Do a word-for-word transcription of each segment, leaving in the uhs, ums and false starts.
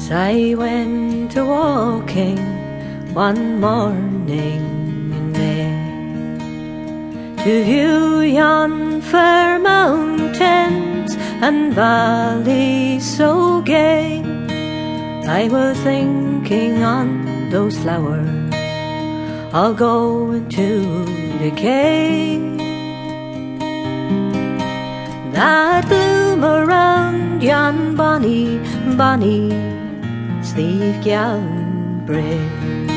As I went a walking one morning in May, to view yon fair mountains and valleys so gay, I was thinking on those flowers all going to decay, that bloom around yon bonny, bonny Slieve Gallen brae.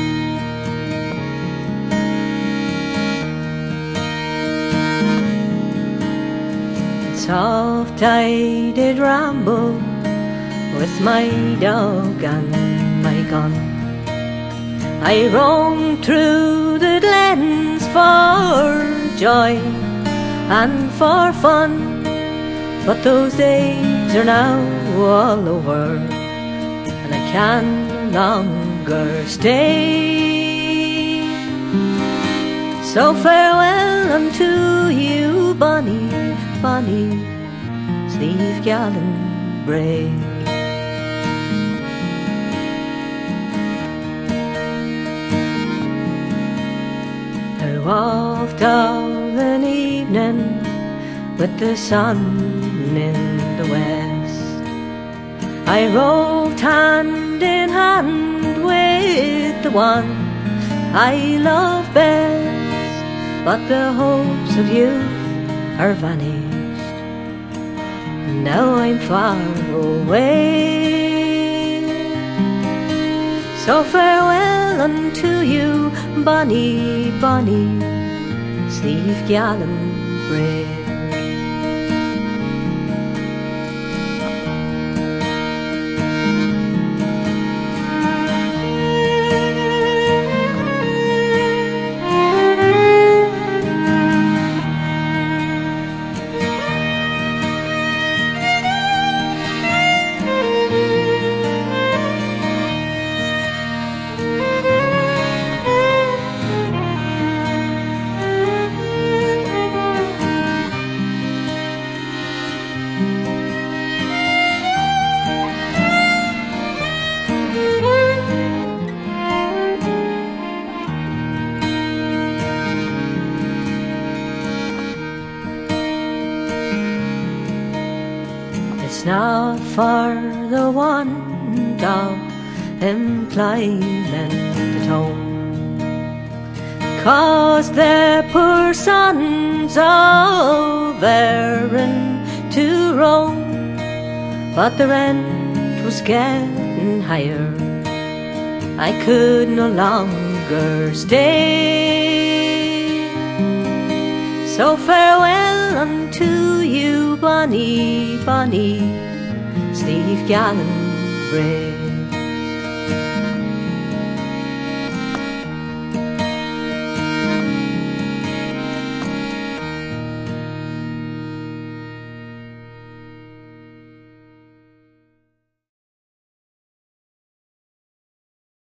Soft I did ramble with my dog and my gun. I roamed through the glens for joy and for fun, but those days are now all over, and I can no longer stay. So farewell unto you, bonny, bonny Slieve Gallen brae. I walked of an evening with the sun in the west. I roved hand in hand with the one I love best, but the hopes of youth are vanished, and now I'm far away. So farewell unto you, bonny, bonny Slieve Gallen brae. It's not for the want of employment at home, 'cause their poor sons all erring to roam, but the rent was getting higher, I could no longer stay. So farewell unto you, bonny, bonny Slieve Gallen brae.